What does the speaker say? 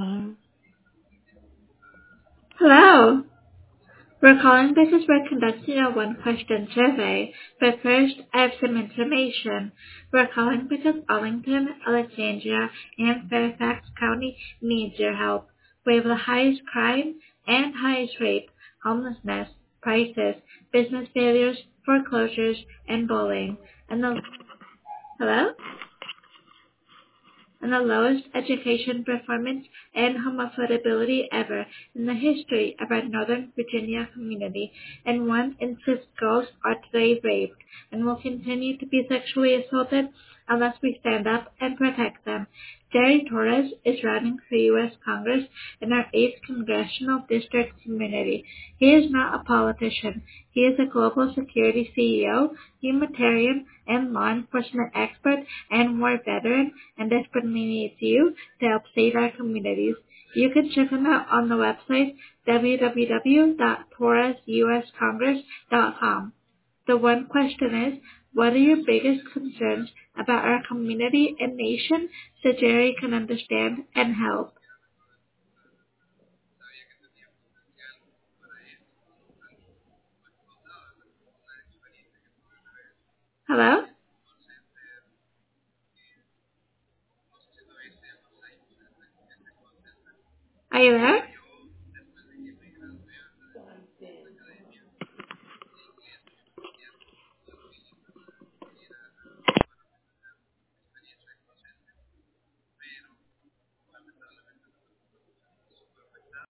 Hello. We're calling because we're conducting a one-question survey, but first I have some information. We're calling because Arlington, Alexandria, and Fairfax County needs your help. We have the highest crime and highest rape, homelessness, prices, business failures, foreclosures, and bullying. Hello? And the lowest education performance and home affordability ever in the history of our Northern Virginia community, and 1 in 6 girls are today raped and will continue to be sexually assaulted unless we stand up and protect them. Jerry Torres is running for U.S. Congress in our 8th Congressional District community. He is not a politician. He is a global security CEO, humanitarian, and law enforcement expert, and war veteran, and desperately needs you to help save our communities. You can check him out on the website www.torresuscongress.com. The one question is, what are your biggest concerns about our community and nation so Jerry can understand and help? Hello? Are you there?